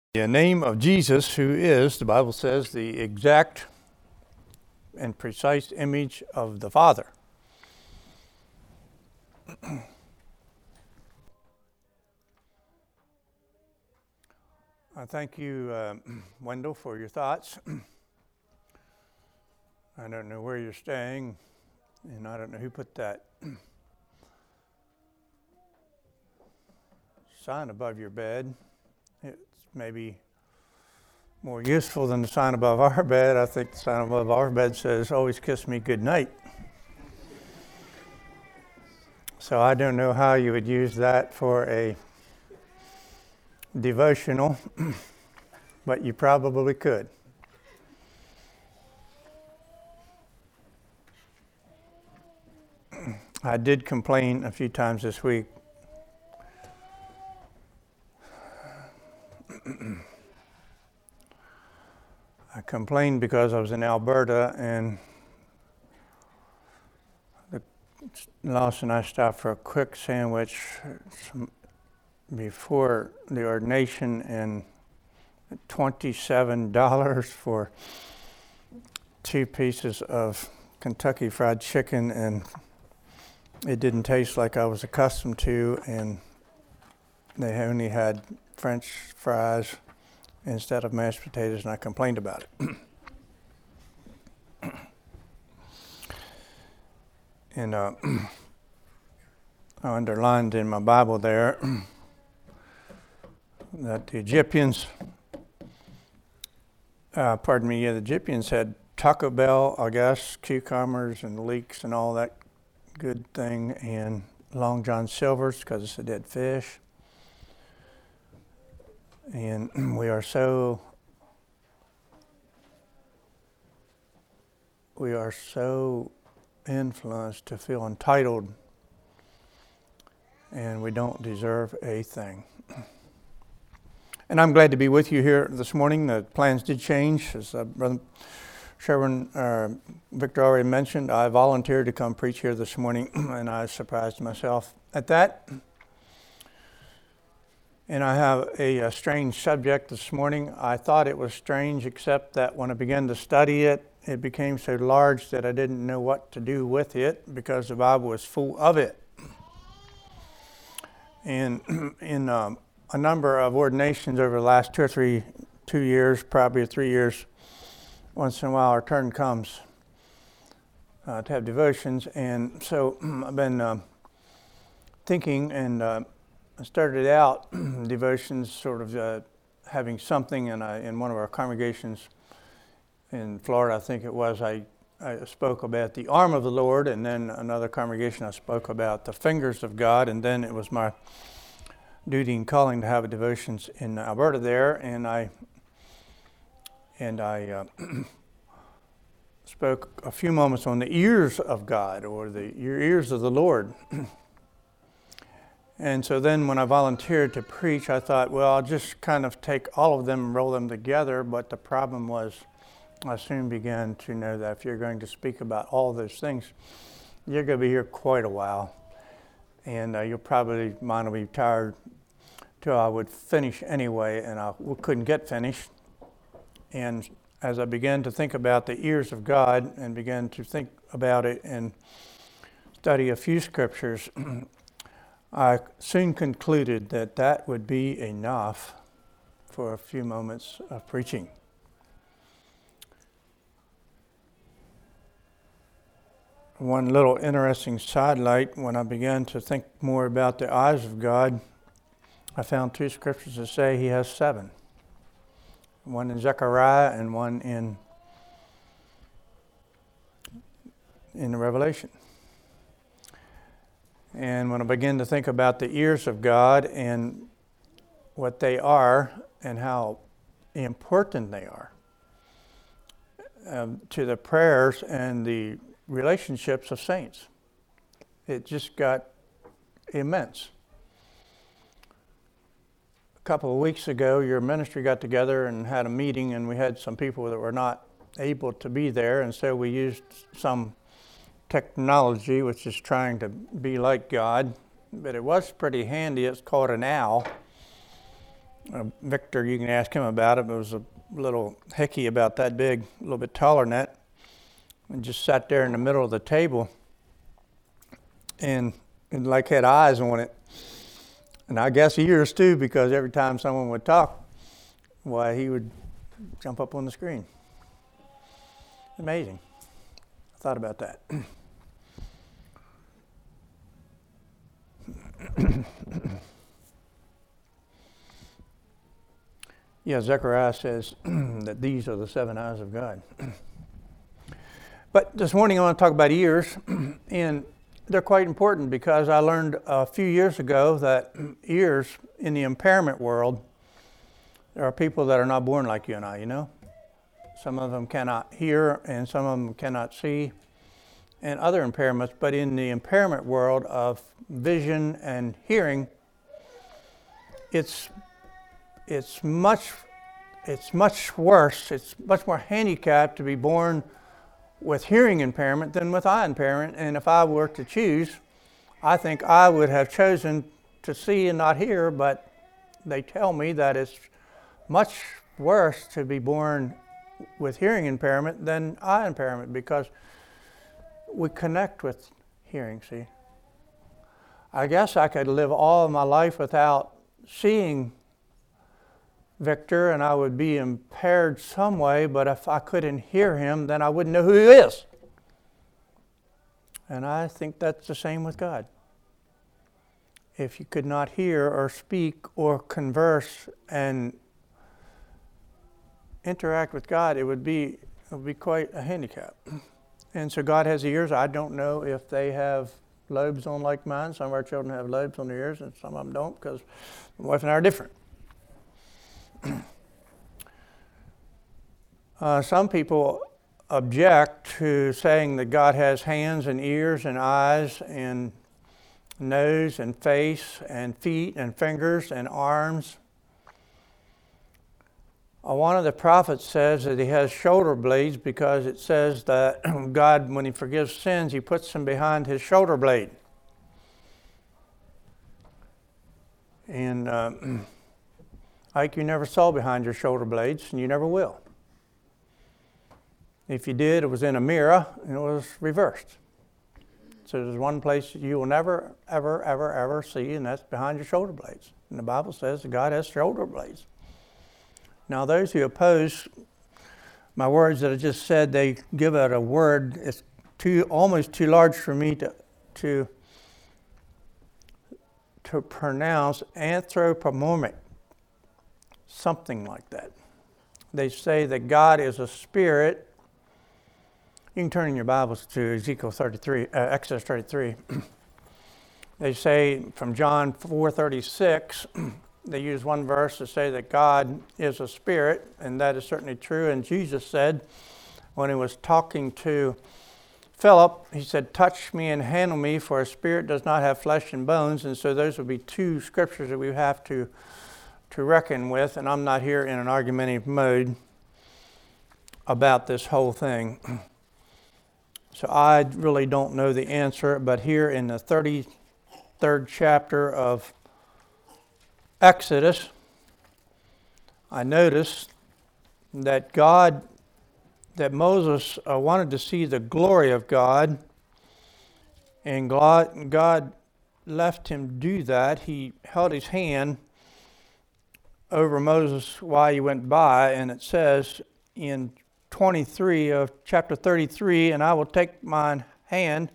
The name of Jesus, who is, the Bible says, the exact and precise image of the Father. I thank you, Wendell, for your thoughts. I don't know where you're staying, and I don't know who put that sign above your bed. It's maybe more useful than the sign above our bed. I think the sign above our bed says, "Always kiss me good night." So I don't know how you would use that for a devotional, but you probably could. I did complain a few times this week. I complained because I was in Alberta and Lois and I stopped for a quick sandwich before the ordination, and $27 for 2 pieces of Kentucky Fried Chicken, and it didn't taste like I was accustomed to, and they only had French fries instead of mashed potatoes, and I complained about it. And I underlined in my Bible there that the Egyptians, the Egyptians had Taco Bell, I guess, cucumbers and leeks and all that good thing, and Long John Silver's because it's a dead fish. And we are so influenced to feel entitled, and we don't deserve a thing. And I'm glad to be with you here this morning. The plans did change, as Brother Sherwin Victor already mentioned. I volunteered to come preach here this morning, and I surprised myself at that. And I have a strange subject this morning. I thought it was strange, except that when I began to study it, it became so large that I didn't know what to do with it because the Bible was full of it. And in a number of ordinations over the last 2 years, probably 3 years, once in a while our turn comes to have devotions. And so I've been thinking, and I started out devotions sort of having something, and in one of our congregations in Florida, I think it was, I spoke about the arm of the Lord, and then another congregation I spoke about the fingers of God, and then it was my duty and calling to have a devotions in Alberta there, and I spoke a few moments on the ears of God, or the ears of the Lord. And so then when I volunteered to preach, I thought, well, I'll just kind of take all of them and roll them together, but the problem was I soon began to know that if you're going to speak about all those things, you're going to be here quite a while, and mine will be tired till I would finish anyway, and I couldn't get finished. And as I began to think about the ears of God and began to think about it and study a few scriptures, I soon concluded that that would be enough for a few moments of preaching. One little interesting sidelight, when I began to think more about the eyes of God, I found 2 scriptures that say He has 7. One in Zechariah and one in the Revelation. And when I begin to think about the ears of God and what they are and how important they are to the prayers and the relationships of saints, it just got immense. A couple of weeks ago, your ministry got together and had a meeting, and we had some people that were not able to be there, and so we used some technology, which is trying to be like God, but it was pretty handy. It's called an owl, Victor, you can ask him about it. It was a little hickey about that big, a little bit taller than that, and just sat there in the middle of the table, and like had eyes on it, and I guess ears too, because every time someone would talk, why, he would jump up on the screen. Amazing. I thought about that. Yeah, Zechariah says that these are the 7 eyes of God. But this morning I want to talk about ears, and they're quite important because I learned a few years ago that ears in the impairment world, there are people that are not born like you and I, you know. Some of them cannot hear and some of them cannot see and other impairments, but in the impairment world of vision and hearing, it's much worse, it's much more handicapped to be born with hearing impairment than with eye impairment. And if I were to choose, I think I would have chosen to see and not hear, but they tell me that it's much worse to be born with hearing impairment than eye impairment because we connect with hearing, see. I guess I could live all of my life without seeing Victor, and I would be impaired some way, but if I couldn't hear him, then I wouldn't know who he is. And I think that's the same with God. If you could not hear or speak or converse and interact with God, it would be quite a handicap. And so God has ears. I don't know if they have lobes on like mine. Some of our children have lobes on their ears, and some of them don't because my wife and I are different. Some people object to saying that God has hands and ears and eyes and nose and face and feet and fingers and arms. One of the prophets says that he has shoulder blades because it says that God, when he forgives sins, he puts them behind his shoulder blade. And like you never saw behind your shoulder blades, and you never will. If you did, it was in a mirror, and it was reversed. So there's one place you will never, ever, ever, ever see, and that's behind your shoulder blades. And the Bible says that God has shoulder blades. Now, those who oppose my words that I just said, they give it a word. It's almost too large for me to pronounce, anthropomorphic, something like that. They say that God is a spirit. You can turn in your Bibles to Exodus 33. They say from John 4:36, they use one verse to say that God is a spirit, and that is certainly true. And Jesus said, when he was talking to Philip, he said, "Touch me and handle me, for a spirit does not have flesh and bones." And so those would be two scriptures that we have to reckon with. And I'm not here in an argumentative mode about this whole thing. So I really don't know the answer, but here in the 33rd chapter of Exodus, I noticed that Moses wanted to see the glory of God, and God left him do that. He held his hand over Moses while he went by, and it says in 23 of chapter 33, "And I will take mine hand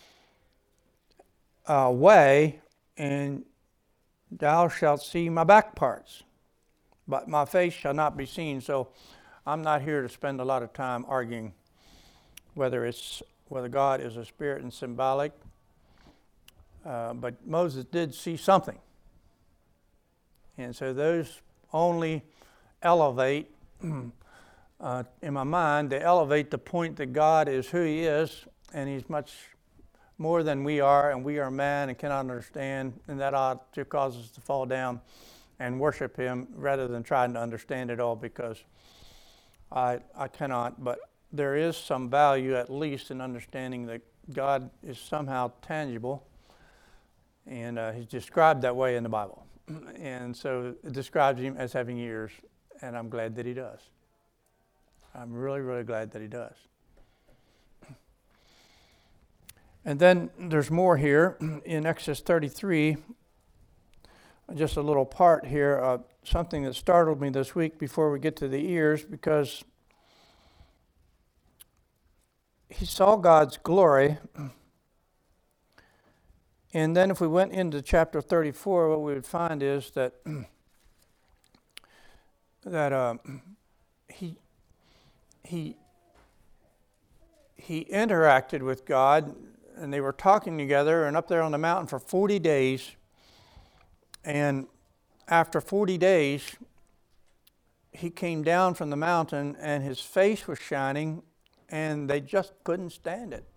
away, and thou shalt see my back parts, but my face shall not be seen." So I'm not here to spend a lot of time arguing whether God is a spirit and symbolic, but Moses did see something. And so those only elevate, in my mind, they elevate the point that God is who he is, and he's much more than we are, and we are man and cannot understand, and that ought to cause us to fall down and worship him rather than trying to understand it all, because I cannot. But there is some value, at least, in understanding that God is somehow tangible, and he's described that way in the Bible. And so it describes him as having ears, and I'm glad that he does. I'm really, really glad that he does. And then there's more here in Exodus 33, just a little part here, something that startled me this week before we get to the ears, because he saw God's glory. And then if we went into chapter 34, what we would find is that he interacted with God, and they were talking together and up there on the mountain for 40 days. And after 40 days, he came down from the mountain and his face was shining, and they just couldn't stand it.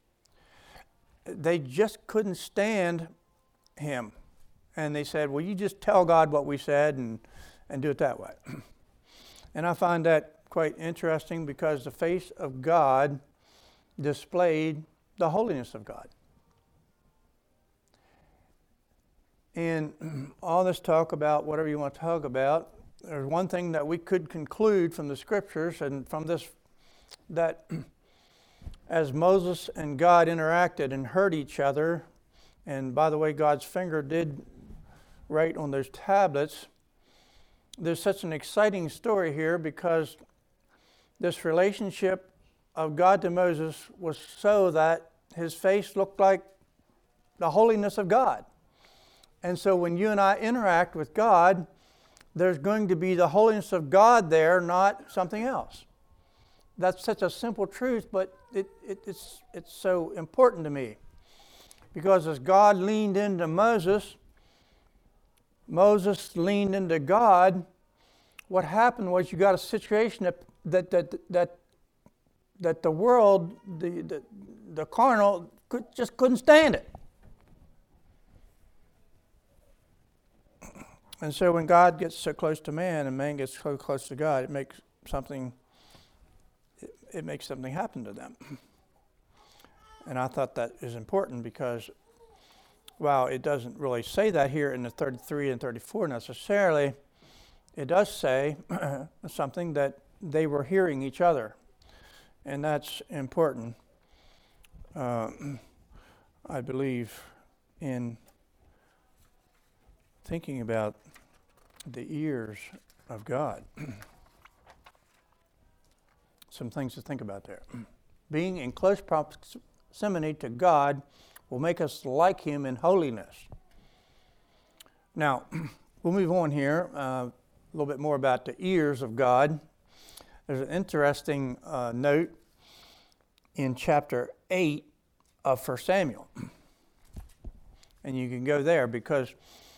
They just couldn't stand him. And they said, well, you just tell God what we said and do it that way. And I find that quite interesting, because the face of God displayed the holiness of God. And all this talk about whatever you want to talk about, there's one thing that we could conclude from the scriptures and from this, that as Moses and God interacted and heard each other, and by the way, God's finger did write on those tablets, there's such an exciting story here, because this relationship of God to Moses was so that his face looked like the holiness of God. And so when you and I interact with God, there's going to be the holiness of God there, not something else. That's such a simple truth, but it's so important to me. Because as God leaned into Moses, Moses leaned into God. What happened was you got a situation that the world, the carnal, just couldn't stand it. And so when God gets so close to man and man gets so close to God, it makes something happen to them. And I thought that is important, because while it doesn't really say that here in the 33 and 34 necessarily, it does say something that they were hearing each other. And that's important, I believe, in thinking about the ears of God. Some things to think about there. Being in close proximity to God will make us like him in holiness. Now, we'll move on here, a little bit more about the ears of God. There's an interesting note in chapter 8 of 1 Samuel. And you can go there because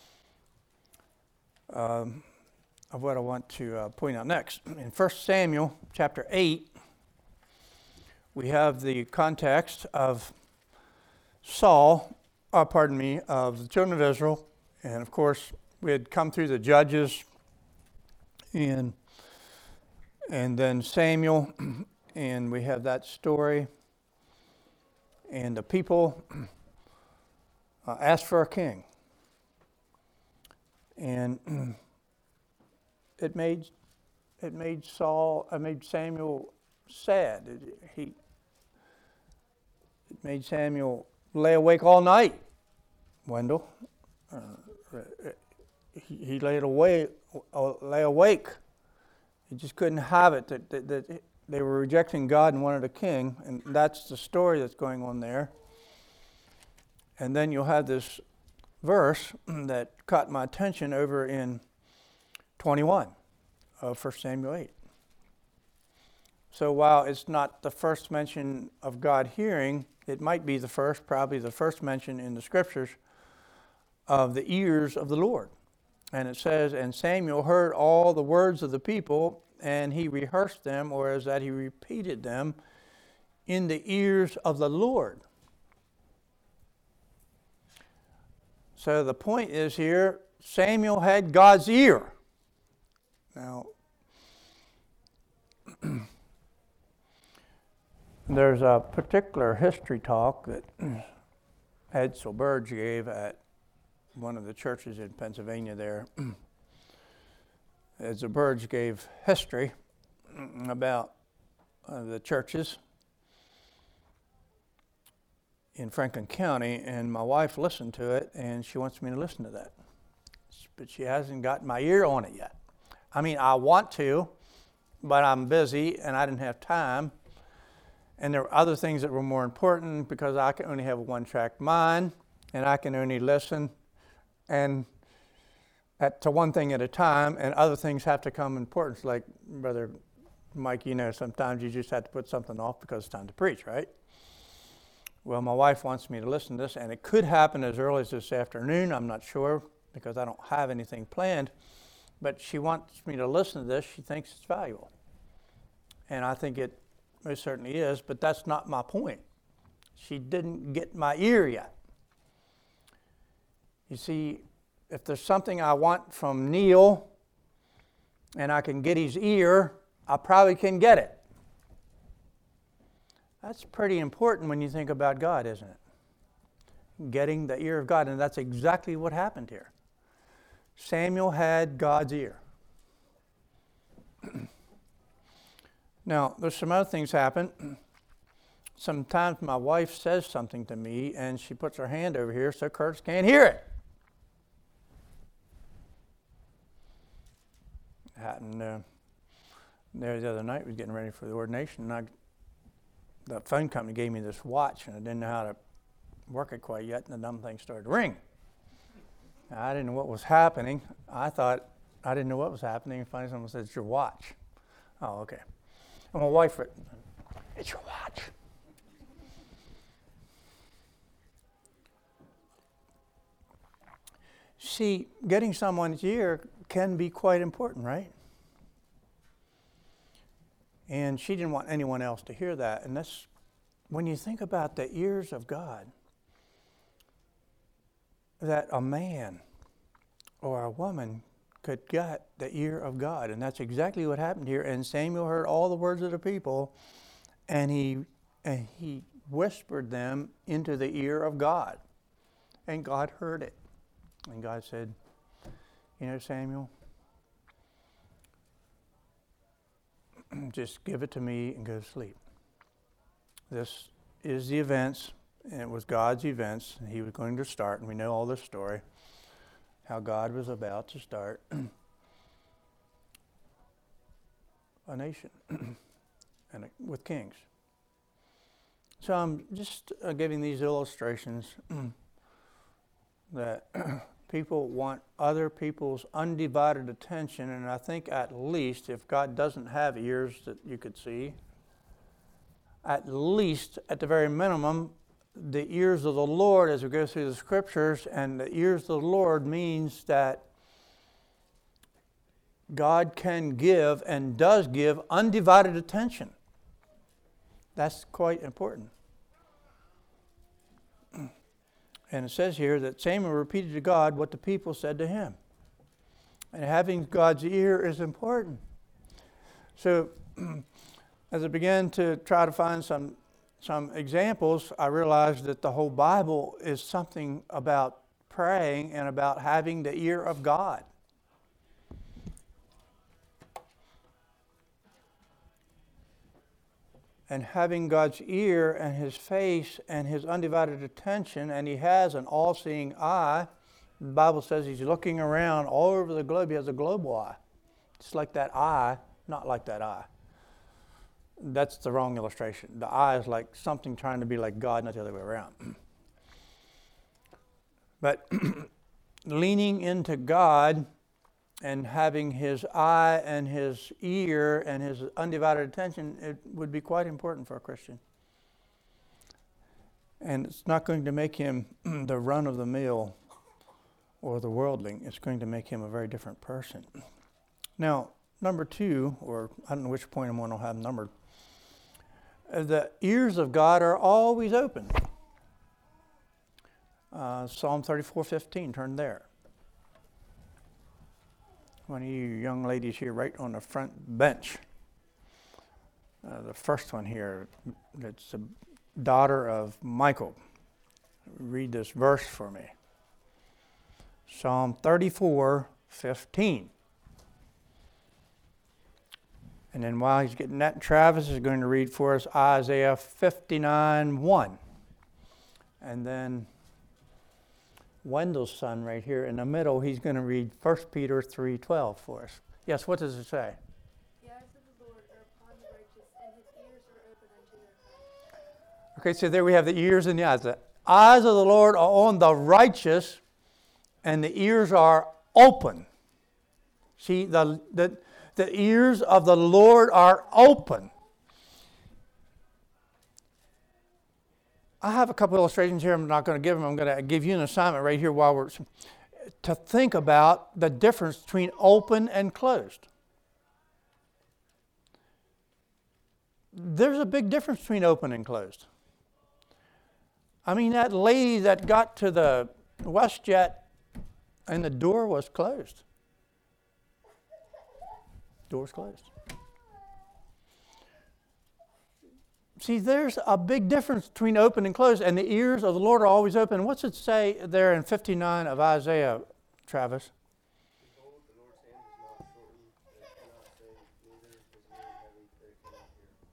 of what I want to point out next. In 1 Samuel chapter 8, we have the context of of the children of Israel. And of course, we had come through the Judges and then Samuel, and we have that story. And the people asked for a king. And it made Samuel sad. It made Samuel lay awake all night. Wendell, he lay awake. He just couldn't have it. That they were rejecting God and wanted a king, and that's the story that's going on there. And then you'll have this verse that caught my attention over in 21 of 1 Samuel 8. So while it's not the first mention of God hearing, it might be probably the first mention in the scriptures of the ears of the Lord. And it says, and Samuel heard all the words of the people, and he rehearsed them, or as that he repeated them, in the ears of the Lord. So the point is here, Samuel had God's ear. Now, there's a particular history talk that Edsel Burge gave at one of the churches in Pennsylvania there, as the Birds gave history about the churches in Franklin County, and my wife listened to it, and she wants me to listen to that. But she hasn't got my ear on it yet. I mean, I want to, but I'm busy, and I didn't have time. And there were other things that were more important because I can only have a one-track mind, and I can only listen and to one thing at a time, and other things have to come in importance. Like, Brother Mike, you know, sometimes you just have to put something off because it's time to preach, right? Well, my wife wants me to listen to this, and it could happen as early as this afternoon. I'm not sure because I don't have anything planned, but she wants me to listen to this. She thinks it's valuable, and I think it most certainly is, but that's not my point. She didn't get my ear yet. You see, if there's something I want from Neil and I can get his ear, I probably can get it. That's pretty important when you think about God, isn't it? Getting the ear of God, and that's exactly what happened here. Samuel had God's ear. Now, there's some other things happen. Sometimes my wife says something to me, and she puts her hand over here so Curtis can't hear it. It happened there the other night. We was getting ready for the ordination, and the phone company gave me this watch, and I didn't know how to work it quite yet, and the dumb thing started to ring. Now, I didn't know what was happening. I thought I didn't know what was happening, and finally someone said, "It's your watch." Oh, okay. And my wife went, "It's your watch." See, getting someone's ear can be quite important, right? And she didn't want anyone else to hear that. And that's, when you think about the ears of God, that a man or a woman could get the ear of God. And that's exactly what happened here. And Samuel heard all the words of the people, and he whispered them into the ear of God. And God heard it. And God said, "You know, Samuel, just give it to me and go to sleep. This is the events, and it was God's events, and he was going to start, and we know all this story, how God was about to start a nation and with kings." So I'm just giving these illustrations that people want other people's undivided attention, and I think at least if God doesn't have ears that you could see, at least at the very minimum, the ears of the Lord as we go through the scriptures, and the ears of the Lord means that God can give and does give undivided attention. That's quite important. And it says here that Samuel repeated to God what the people said to him. And having God's ear is important. So as I began to try to find some examples, I realized that the whole Bible is something about praying and about having the ear of God. And having God's ear and his face and his undivided attention, and he has an all-seeing eye. The Bible says he's looking around all over the globe. He has a global eye. It's like that eye, not like that eye. That's the wrong illustration. The eye is like something trying to be like God, not the other way around. But leaning into God and having his eye and his ear and his undivided attention, it would be quite important for a Christian. And it's not going to make him the run-of-the-mill or the worldling. It's going to make him a very different person. Now, number 2, or I don't know which point I'm going to have numbered, the ears of God are always open. Psalm 34:15, turn there. One of you young ladies here right on the front bench. The first one here, it's a daughter of Michael. Read this verse for me. Psalm 34:15. And then while he's getting that, Travis is going to read for us Isaiah 59:1. And then Wendell's son right here in the middle, he's going to read 1 Peter 3:12 for us. Yes, what does it say? The eyes of the Lord are upon the righteous, and his ears are open unto their cry. Okay, so there we have the ears and the eyes. The eyes of the Lord are on the righteous, and the ears are open. See, the ears of the Lord are open. I have a couple illustrations here. I'm not going to give them. I'm going to give you an assignment right here while we're to think about the difference between open and closed. There's a big difference between open and closed. I mean, that lady that got to the WestJet and the door was closed. Door's closed. See, there's a big difference between open and closed, and the ears of the Lord are always open. What's it say there in 59 of Isaiah, Travis? Behold, the Lord's hand is not shortened, that it cannot save, neither is his ear heavy, that it cannot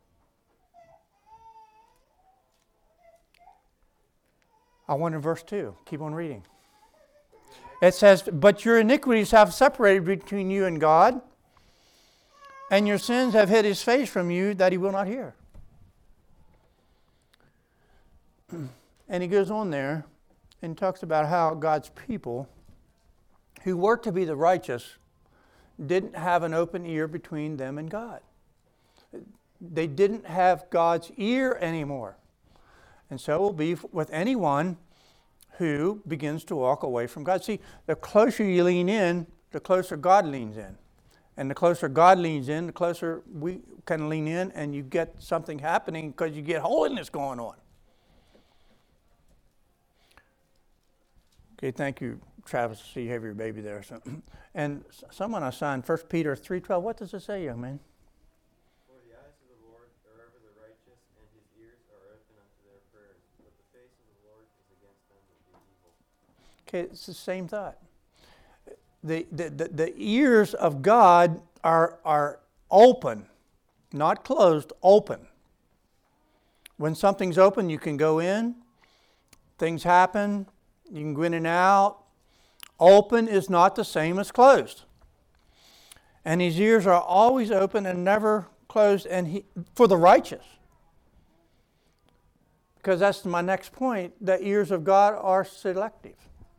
hear. I want in verse 2. Keep on reading. It says, but your iniquities have separated between you and God, and your sins have hid his face from you that he will not hear. And he goes on there and talks about how God's people, who were to be the righteous, didn't have an open ear between them and God. They didn't have God's ear anymore. And so it will be with anyone who begins to walk away from God. See, the closer you lean in, the closer God leans in. And the closer God leans in, the closer we can lean in, and you get something happening because you get holiness going on. Okay, thank you, Travis. I see you have your baby there. So, and someone assigned 1 Peter 3:12. What does it say, young man? For the eyes of the Lord are over the righteous, and his ears are open unto their prayers. But the face of the Lord is against them that do evil. Okay, it's the same thought. The ears of God are open, not closed, open. When something's open, you can go in. Things happen. You can go in and out. Open is not the same as closed. And his ears are always open and never closed, and for the righteous. Because that's my next point. The ears of God are selective.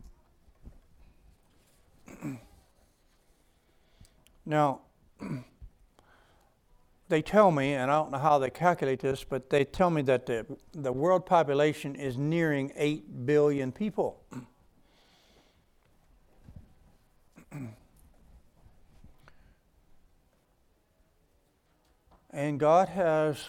Now, they tell me, and I don't know how they calculate this, but they tell me that the world population is nearing 8 billion people. And God has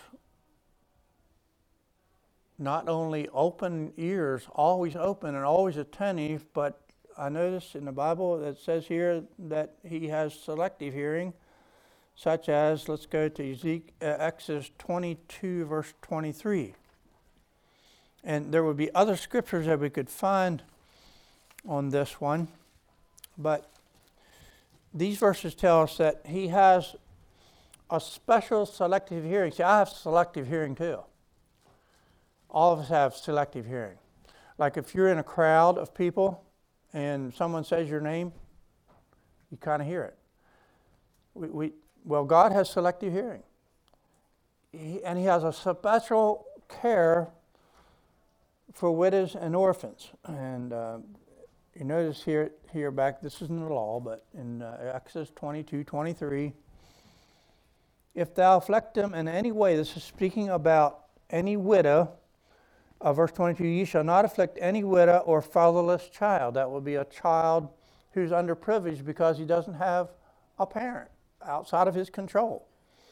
not only open ears, always open and always attentive, but I notice in the Bible that says here that he has selective hearing, such as, let's go to Exodus 22, verse 23. And there would be other scriptures that we could find on this one, but these verses tell us that he has a special selective hearing. See, I have selective hearing too. All of us have selective hearing. Like if you're in a crowd of people and someone says your name, you kind of hear it. Well, God has selective hearing. And he has a special care for widows and orphans. And you notice here back, this isn't the law, but in Exodus 22:23, if thou afflict them in any way, this is speaking about any widow. Verse 22, ye shall not afflict any widow or fatherless child. That will be a child who's underprivileged because he doesn't have a parent outside of his control.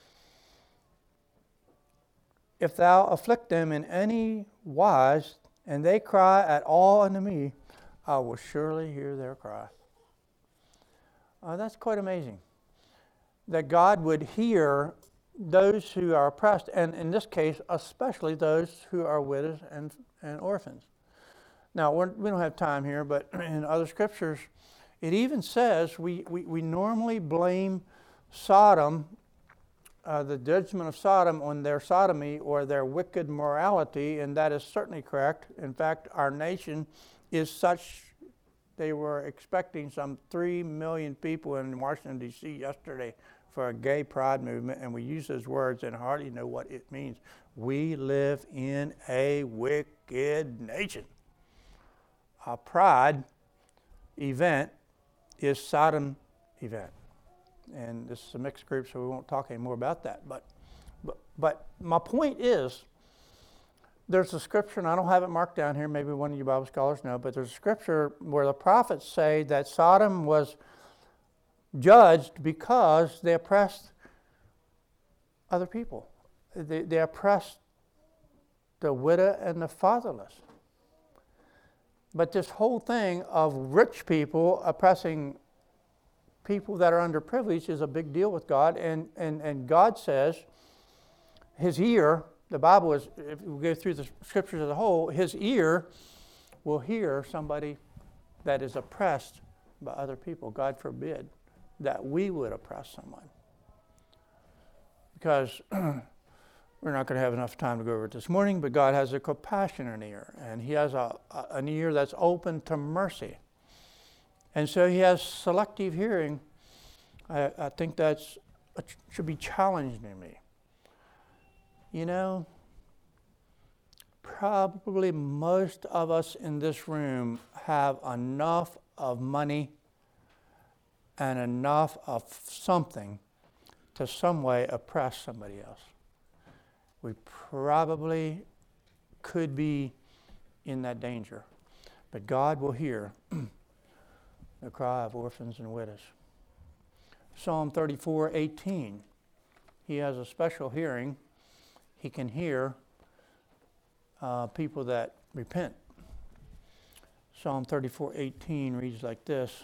If thou afflict them in any wise, and they cry at all unto me, I will surely hear their cry. That's quite amazing. That God would hear those who are oppressed, and in this case, especially those who are widows and orphans. Now, we don't have time here, but in other scriptures, it even says we normally blame Sodom, the judgment of Sodom, on their sodomy or their wicked morality, and that is certainly correct. In fact, our nation is such. They were expecting some 3 million people in Washington, D.C. yesterday for a gay pride movement, and we use those words and hardly know what it means. We live in a wicked nation. Our pride event is Sodom event. And this is a mixed group, so we won't talk any more about that. But my point is, there's a scripture, and I don't have it marked down here, maybe one of you Bible scholars know, but there's a scripture where the prophets say that Sodom was judged because they oppressed other people. They oppressed the widow and the fatherless. But this whole thing of rich people oppressing people that are underprivileged is a big deal with God. And God says his ear, the Bible is, if we go through the scriptures as a whole, his ear will hear somebody that is oppressed by other people. God forbid that we would oppress someone. Because we're not going to have enough time to go over it this morning, but God has a compassionate ear, and he has an ear that's open to mercy. And so he has selective hearing. I think that's should be challenged in me. You know, probably most of us in this room have enough of money and enough of something to some way oppress somebody else. We probably could be in that danger. But God will hear the cry of orphans and widows. Psalm 34:18. He has a special hearing. He can hear people that repent. Psalm 34:18 reads like this.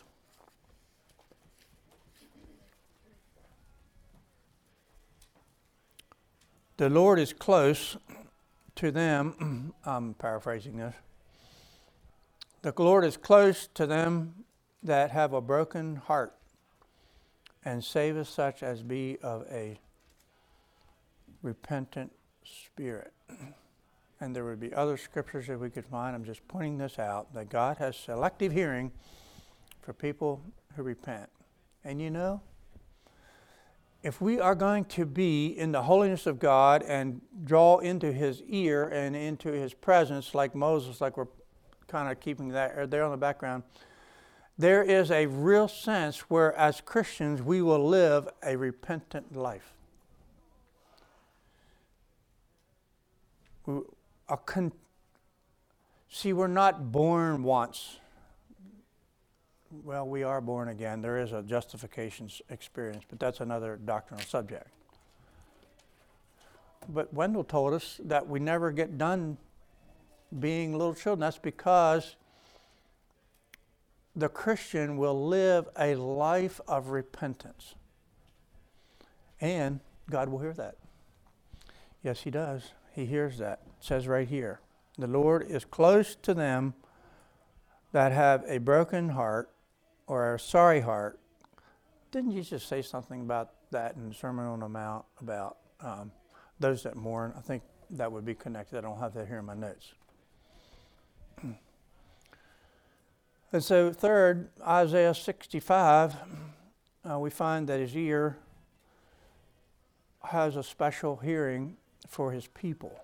The Lord is close to them. I'm paraphrasing this. The Lord is close to them that have a broken heart, and saveth such as be of a repentant spirit. And there would be other scriptures that we could find. I'm just pointing this out, that God has selective hearing for people who repent. And you know, if we are going to be in the holiness of God and draw into his ear and into his presence like Moses, like we're kind of keeping that there on the background, there is a real sense where as Christians we will live a repentant life. See, we're not born once. Well, we are born again. There is a justification experience, but that's another doctrinal subject. But Wendell told us that we never get done being little children. That's because the Christian will live a life of repentance. And God will hear that. Yes, he does. He hears that. It says right here, the Lord is close to them that have a broken heart or a sorry heart. Didn't Jesus say something about that in the Sermon on the Mount about those that mourn? I think that would be connected. I don't have that here in my notes. And so third, Isaiah 65, we find that his ear has a special hearing for his people.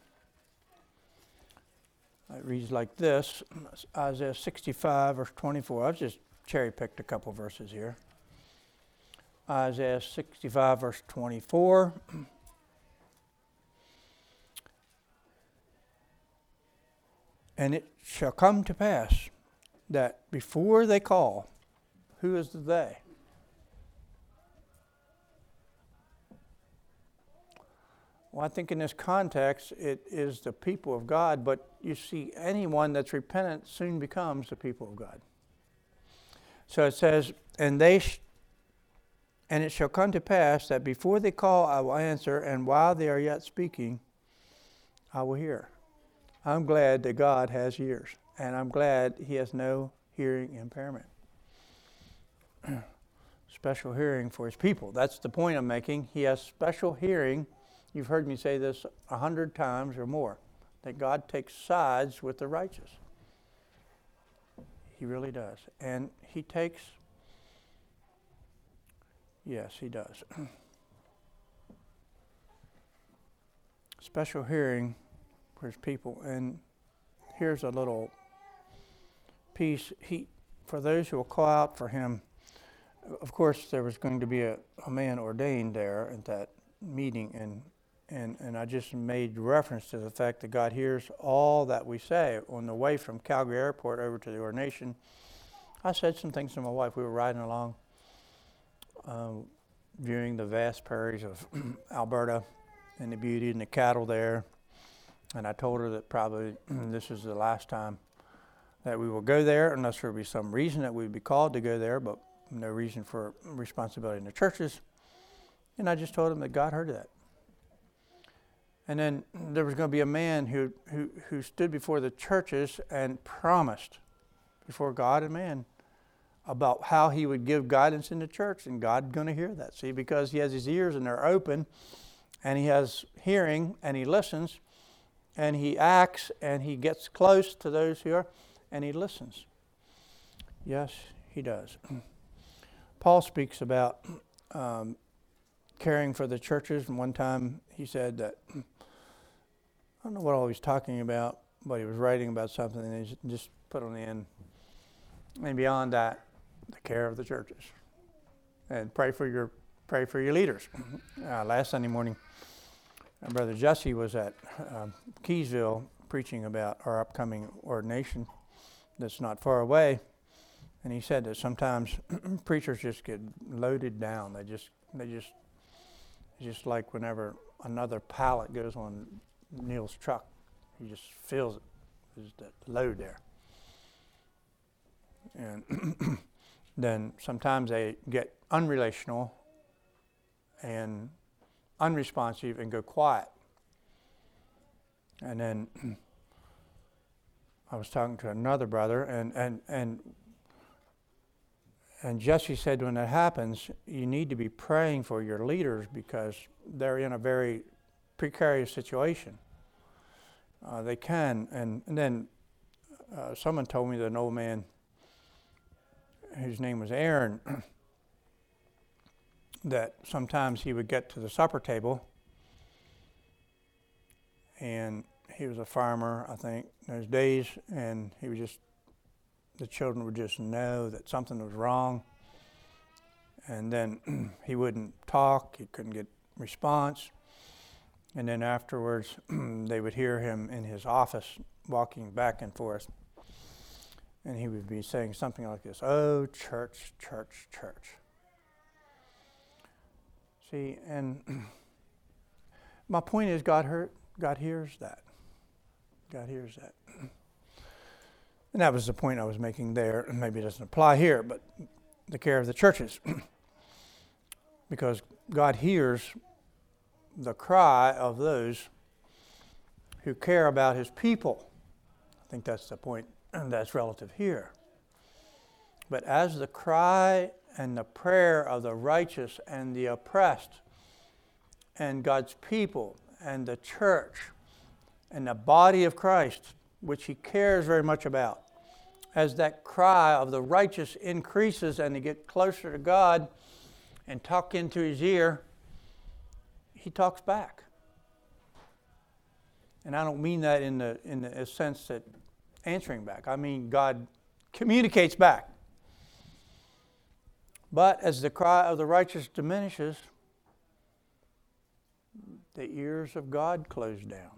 It reads like this, Isaiah 65, verse 24. I've just cherry-picked a couple verses here. Isaiah 65, verse 24. And it shall come to pass that before they call, who is the they? Well, I think in this context, it is the people of God, but you see, anyone that's repentant soon becomes the people of God. So it says, and it shall come to pass that before they call, I will answer, and while they are yet speaking, I will hear. I'm glad that God has ears. And I'm glad he has no hearing impairment. Special hearing for his people. That's the point I'm making. He has special hearing. You've heard me say this 100 times or more, that God takes sides with the righteous. He really does. And he takes, yes, he does. Special hearing for his people. And here's a little piece. For those who will call out for him, of course, there was going to be a man ordained there at that meeting, and I just made reference to the fact that God hears all that we say. On the way from Calgary Airport over to the ordination, I said some things to my wife. We were riding along, viewing the vast prairies of Alberta and the beauty and the cattle there, and I told her that probably this is the last time that we will go there, unless there would be some reason that we'd be called to go there, but no reason for responsibility in the churches. And I just told him that God heard of that. And then there was going to be a man who stood before the churches and promised before God and man about how he would give guidance in the church, and God's going to hear that. See, because he has his ears and they're open, and he has hearing, and he listens, and he acts, and he gets close to those who are, and he listens. Yes, he does. Paul speaks about caring for the churches, and one time he said that, I don't know what all he was talking about, but he was writing about something, and he just put on the end, and beyond that, the care of the churches, and pray for your leaders. Last Sunday morning, Brother Jesse was at Keysville preaching about our upcoming ordination that's not far away. And he said that sometimes preachers just get loaded down. They just like whenever another pallet goes on Neil's truck, he just feels it. There's that load there. And then sometimes they get unrelational and unresponsive and go quiet. And then I was talking to another brother, and Jesse said when that happens, you need to be praying for your leaders because they're in a very precarious situation. They can. And then someone told me that an old man whose name was Aaron, that sometimes he would get to the supper table, and he was a farmer, I think, in those days, and he would just, the children would just know that something was wrong, and then he wouldn't talk, he couldn't get response, and then afterwards they would hear him in his office walking back and forth, and he would be saying something like this, "Oh, church, church, church." See, and my point is God hears that. God hears that. And that was the point I was making there, and maybe it doesn't apply here, but the care of the churches. Because God hears the cry of those who care about his people. I think that's the point that's relative here. But as the cry and the prayer of the righteous and the oppressed and God's people and the church and the body of Christ, which he cares very much about, as that cry of the righteous increases and they get closer to God and talk into his ear, he talks back. And I don't mean that in the sense that answering back. I mean God communicates back. But as the cry of the righteous diminishes, the ears of God close down.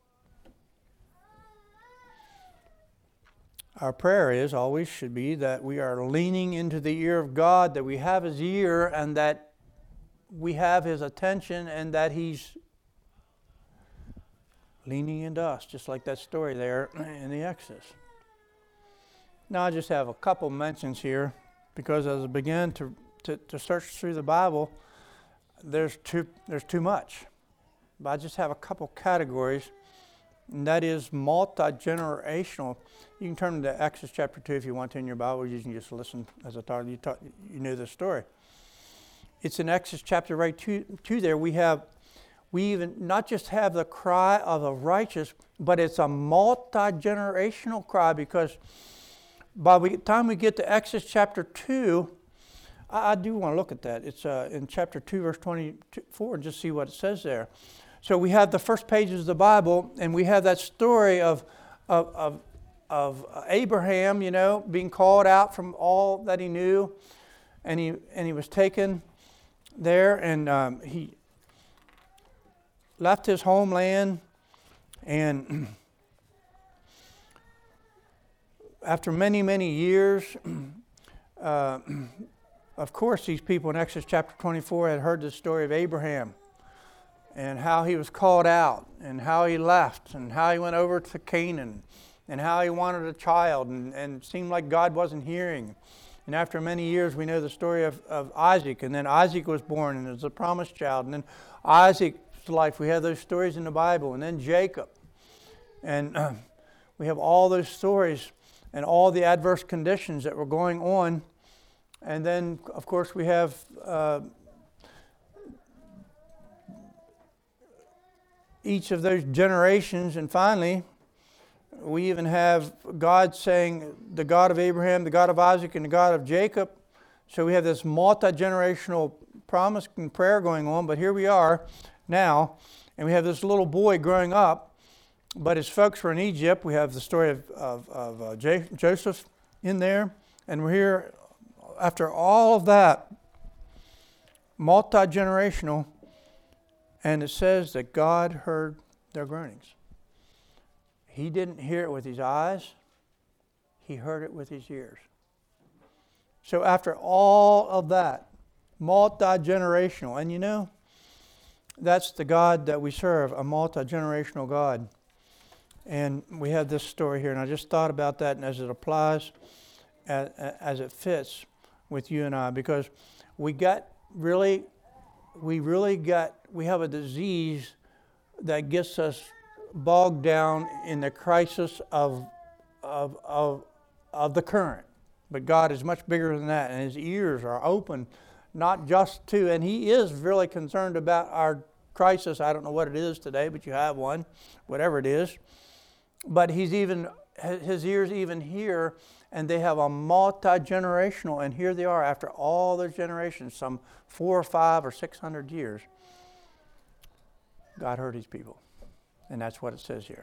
Our prayer always should be that we are leaning into the ear of God, that we have his ear and that we have his attention and that he's leaning into us, just like that story there in the Exodus. Now I just have a couple mentions here because as I began to search through the Bible, there's too much. But I just have a couple categories and that is multi-generational. You can turn to Exodus chapter 2 if you want to in your Bible. You can just listen as I talk. You know the story. It's in Exodus chapter 2 there. We even not just have the cry of the righteous, but it's a multi-generational cry, because by the time we get to Exodus chapter 2, I do want to look at that. It's in chapter 2, verse 24, and just see what it says there. So we have the first pages of the Bible, and we have that story of Abraham, being called out from all that he knew, and he was taken there, and he left his homeland, and after many, many years, of course, these people in Exodus chapter 24 had heard the story of Abraham and how he was called out and how he left and how he went over to Canaan and how he wanted a child and it seemed like God wasn't hearing. And after many years, we know the story of Isaac, and then Isaac was born and was a promised child. And then Isaac's life, we have those stories in the Bible. And then Jacob. And we have all those stories and all the adverse conditions that were going on. And then, of course, we have each of those generations. And finally, we even have God saying, the God of Abraham, the God of Isaac, and the God of Jacob. So we have this multi-generational promise and prayer going on. But here we are now, and we have this little boy growing up. But his folks were in Egypt. We have the story of Joseph in there. And we're here. After all of that, multi-generational, and it says that God heard their groanings. He didn't hear it with his eyes. He heard it with his ears. So after all of that, multi-generational, and that's the God that we serve, a multi-generational God. And we have this story here, and I just thought about that, and as it applies, as it fits with you and I, because we have a disease that gets us bogged down in the crisis of the current. But God is much bigger than that, and his ears are open, not just to, and he is really concerned about our crisis. I don't know what it is today, but you have one, whatever it is. But his ears even hear, and they have a multi-generational, and here they are after all those generations, some 400 or 500 or 600 years. God heard his people, and that's what it says here.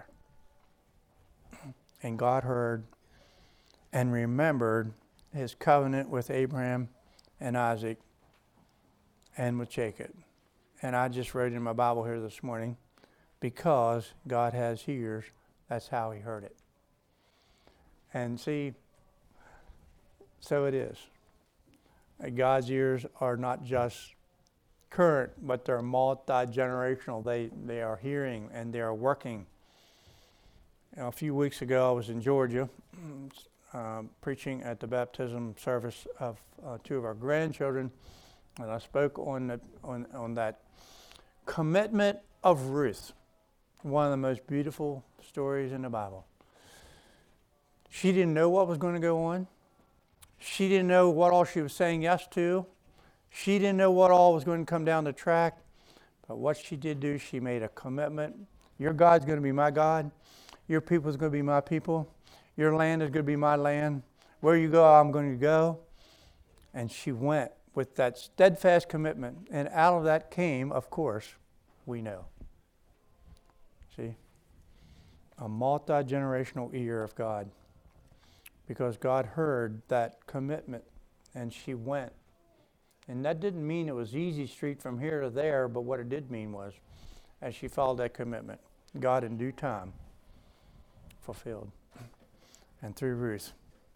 And God heard and remembered his covenant with Abraham and Isaac and with Jacob. And I just wrote in my Bible here this morning, because God has ears, that's how he heard it. And see, so it is. God's ears are not just current, but they're multi-generational. They are hearing and they are working. A few weeks ago, I was in Georgia preaching at the baptism service of two of our grandchildren, and I spoke on that commitment of Ruth, one of the most beautiful stories in the Bible. She didn't know what was going to go on. She didn't know what all she was saying yes to. She didn't know what all was going to come down the track. But what she did do, she made a commitment. Your God's going to be my God. Your people is going to be my people. Your land is going to be my land. Where you go, I'm going to go. And she went with that steadfast commitment. And out of that came, of course, we know. See? A multi-generational ear of God. Because God heard that commitment, and she went. And that didn't mean it was easy street from here to there, but what it did mean was, as she followed that commitment, God in due time fulfilled. And through Ruth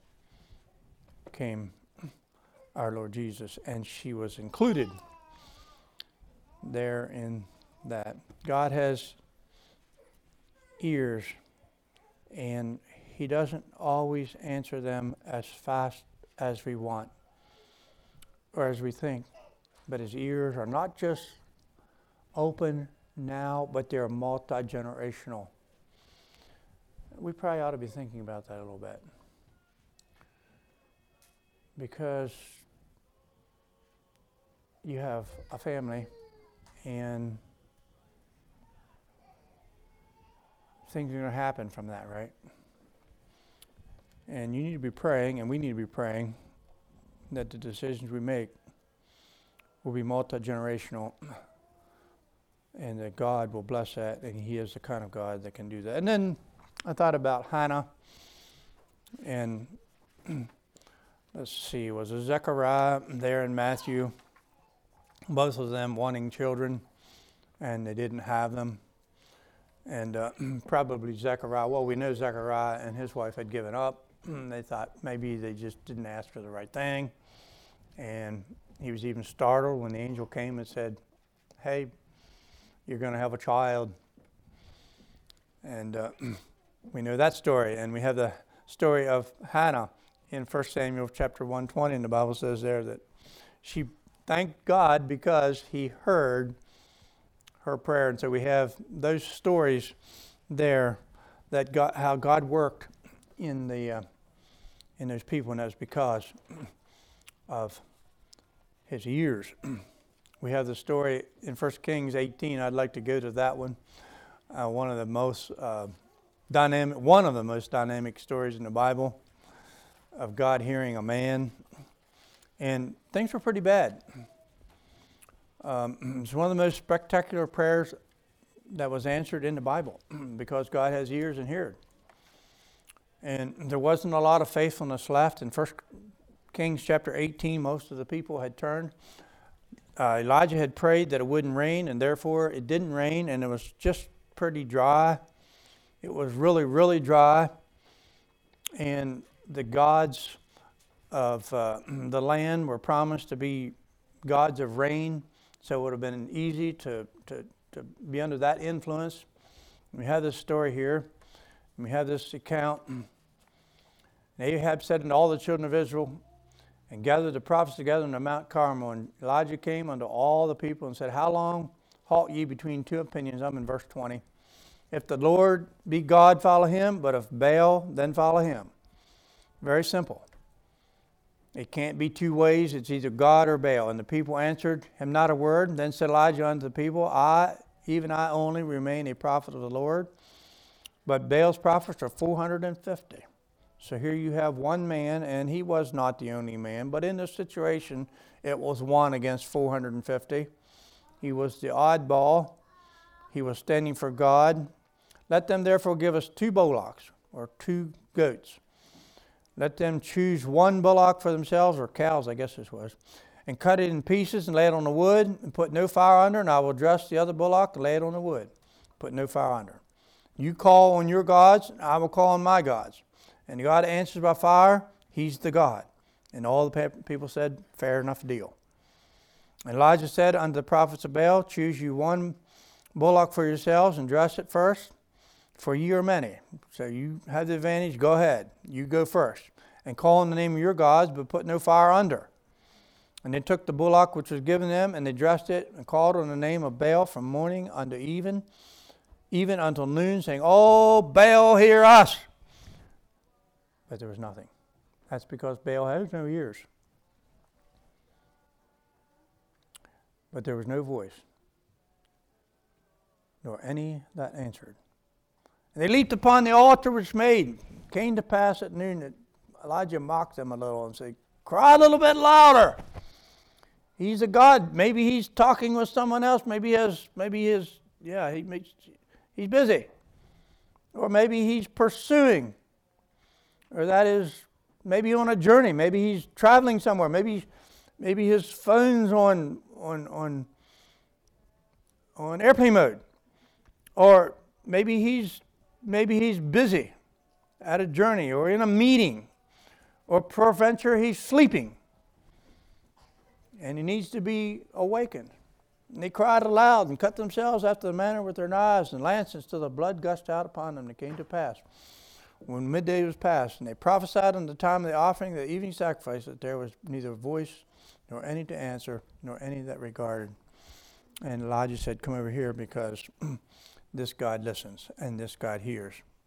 came our Lord Jesus, and she was included there in that. God has ears, and he doesn't always answer them as fast as we want or as we think. But his ears are not just open now, but they're multi-generational. we probably ought to be thinking about that a little bit. Because you have a family and things are going to happen from that, right? And you need to be praying, and we need to be praying that the decisions we make will be multi-generational and that God will bless that, and He is the kind of God that can do that. And then I thought about Hannah, and let's see, was it Zechariah there in Matthew? Both of them wanting children, and they didn't have them. And probably Zechariah, well, we know Zechariah and his wife had given up. They thought maybe they just didn't ask for the right thing. And he was even startled when the angel came and said, hey, you're going to have a child. And we know that story. And we have the story of Hannah in 1 Samuel chapter 120. And the Bible says there that she thanked God because He heard her prayer. And so we have those stories there that how God worked in those people, and that's because of His ears. We have the story in 1 Kings 18. I'd like to go to that one. One of the most dynamic stories in the Bible of God hearing a man, and things were pretty bad. It's one of the most spectacular prayers that was answered in the Bible because God has ears and hears. And there wasn't a lot of faithfulness left. In 1 Kings chapter 18, most of the people had turned. Elijah had prayed that it wouldn't rain, and therefore it didn't rain, and it was just pretty dry. It was really, really dry. And the gods of the land were promised to be gods of rain, so it would have been easy to be under that influence. We have this story here. We have this account. And Ahab said unto all the children of Israel, and gathered the prophets together on the Mount Carmel. And Elijah came unto all the people and said, how long halt ye between two opinions? I'm in verse 20. If the Lord be God, follow Him, but if Baal, then follow him. Very simple. It can't be two ways. It's either God or Baal. And the people answered him not a word. Then said Elijah unto the people, even I only remain a prophet of the Lord, but Baal's prophets are 450. So here you have one man, and he was not the only man, but in this situation, it was one against 450. He was the oddball. He was standing for God. Let them therefore give us 2 bullocks, or 2 goats. Let them choose 1 bullock for themselves, or cows, I guess this was, and cut it in pieces and lay it on the wood, and put no fire under, and I will dress the other bullock and lay it on the wood. Put no fire under. You call on your gods, and I will call on my gods. And God answers by fire, He's the God. And all the people said, fair enough deal. And Elijah said unto the prophets of Baal, choose you 1 bullock for yourselves and dress it first, for ye are many. So you have the advantage, go ahead. You go first. And call on the name of your gods, but put no fire under. And they took the bullock which was given them, and they dressed it, and called on the name of Baal from morning unto even until noon, saying, oh, Baal, hear us. But there was nothing. That's because Baal has no ears. But there was no voice, nor any that answered. And they leaped upon the altar which made. It came to pass at noon that Elijah mocked them a little and said, cry a little bit louder. He's a God. Maybe he's talking with someone else. He's busy. Or maybe he's pursuing. Or that is maybe on a journey. Maybe he's traveling somewhere. Maybe his phone's on airplane mode. Or maybe he's busy at a journey or in a meeting. Or peradventure he's sleeping. And he needs to be awakened. And they cried aloud and cut themselves after the manner with their knives and lances till the blood gushed out upon them. And it came to pass, when midday was past, and they prophesied on the time of the offering, the evening sacrifice, that there was neither voice nor any to answer, nor any that regarded. And Elijah said, come over here, because this God listens and this God hears.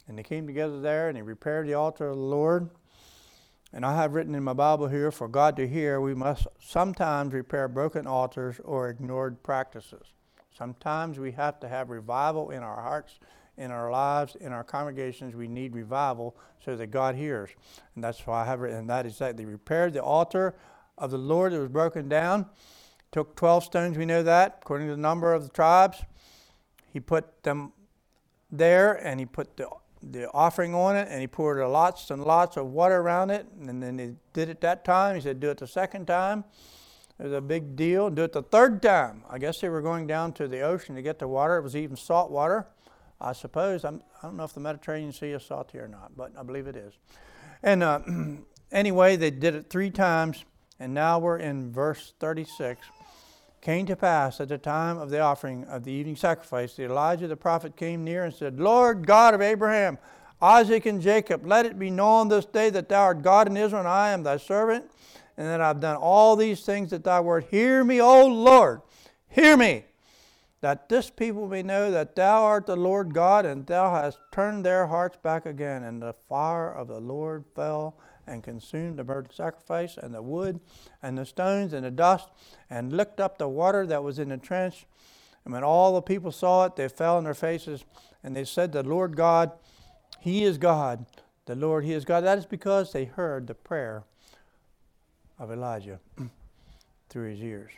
And they came together there, and he repaired the altar of the Lord. And I have written in my Bible here, for God to hear, we must sometimes repair broken altars or ignored practices. Sometimes we have to have revival in our hearts, in our lives, in our congregations. We need revival so that God hears. And that's why I have written, and that is that they repaired the altar of the Lord that was broken down. Took 12 stones, we know that, according to the number of the tribes. He put them there, and he put the offering on it, and he poured lots and lots of water around it. And then he did it that time. He said, do it the second time. It was a big deal. Do it the third time. I guess they were going down to the ocean to get the water. It was even salt water, I suppose. I don't know if the Mediterranean Sea is salty or not, but I believe it is. And anyway, they did it 3 times, and now we're in verse 36. Came to pass at the time of the offering of the evening sacrifice, that Elijah the prophet came near and said, Lord God of Abraham, Isaac, and Jacob, let it be known this day that thou art God in Israel, and I am thy servant, and that I've done all these things at thy word. Hear me, O Lord, hear me, that this people may know that thou art the Lord God, and thou hast turned their hearts back again. And the fire of the Lord fell and consumed the burnt sacrifice, and the wood, and the stones, and the dust, and licked up the water that was in the trench. And when all the people saw it, they fell on their faces, and they said, the Lord God, He is God. The Lord, He is God. That is because they heard the prayer of Elijah through his ears.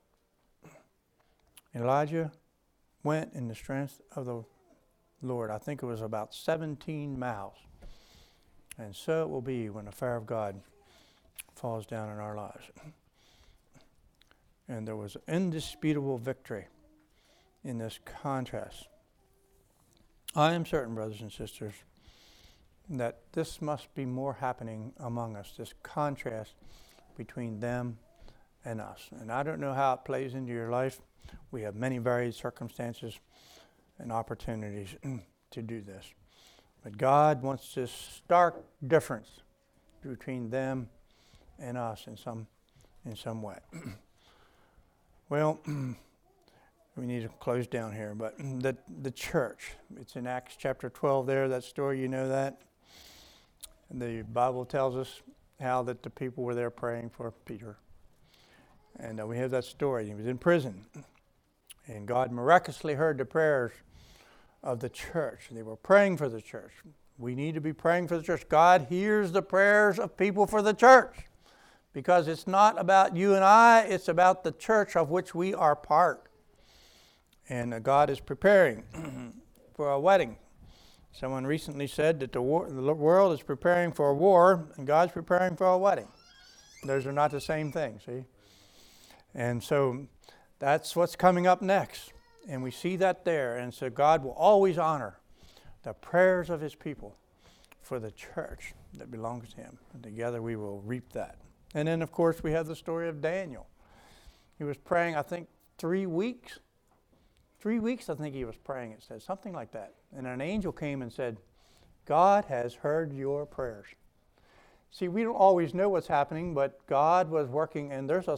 Elijah went in the strength of the Lord. I think it was about 17 miles. And so it will be when the fire of God falls down in our lives. And there was indisputable victory in this contrast. I am certain, brothers and sisters, that this must be more happening among us, this contrast between them and us. And I don't know how it plays into your life. We have many varied circumstances and opportunities to do this. But God wants this stark difference between them and us in some way. Well, we need to close down here, but the church, it's in Acts chapter 12 there, that story, you know that. And the Bible tells us how that the people were there praying for Peter. And we have that story. He was in prison. And God miraculously heard the prayers of the church. They were praying for the church. We need to be praying for the church. God hears the prayers of people for the church. Because it's not about you and I, it's about the church of which we are part. And God is preparing for a wedding. Someone recently said that the world is preparing for a war, and God's preparing for a wedding. Those are not the same thing, see? And so that's what's coming up next. And we see that there. And so God will always honor the prayers of His people for the church that belongs to Him. And together we will reap that. And then, of course, we have the story of Daniel. He was praying, I think, 3 weeks. 3 weeks, I think he was praying, it says, something like that. And an angel came and said, God has heard your prayers. See, we don't always know what's happening, but God was working, and there's a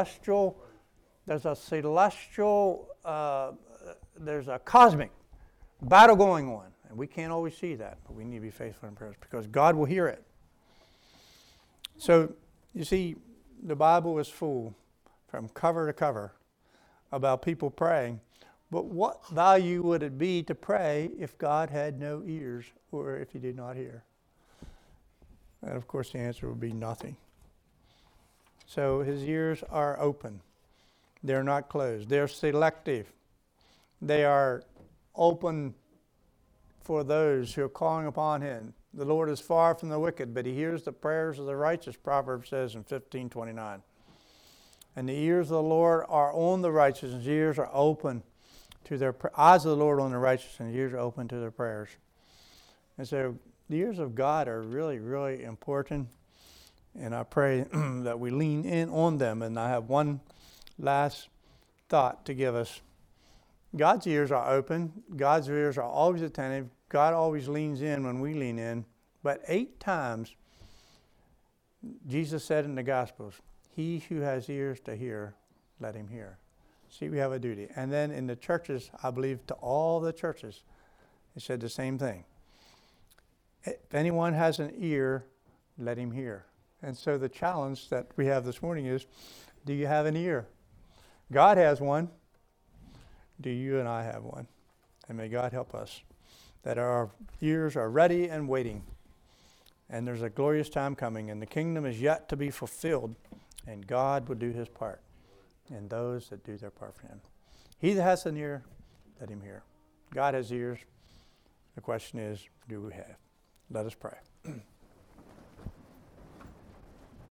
cosmic battle going on. And we can't always see that, but we need to be faithful in prayers because God will hear it. So, you see, the Bible is full from cover to cover about people praying. But what value would it be to pray if God had no ears or if He did not hear? And of course the answer would be nothing. So His ears are open. They're not closed. They're selective. They are open for those who are calling upon Him. The Lord is far from the wicked, but He hears the prayers of the righteous, Proverbs says in 15:29. And the ears of the Lord are on the righteous, and His ears are open to their eyes of the Lord on the righteous, and His ears are open to their prayers. And so the ears of God are really, really important. And I pray that we lean in on them. And I have one last thought to give us. God's ears are open. God's ears are always attentive. God always leans in when we lean in. But 8 times, Jesus said in the Gospels, he who has ears to hear, let him hear. See, we have a duty. And then in the churches, I believe to all the churches, he said the same thing. If anyone has an ear, let him hear. And so the challenge that we have this morning is, do you have an ear? God has one. Do you and I have one? And may God help us that our ears are ready and waiting. And there's a glorious time coming, and the kingdom is yet to be fulfilled, and God will do his part, and those that do their part for him. He that has an ear, let him hear. God has ears. The question is, do we have? Let us pray.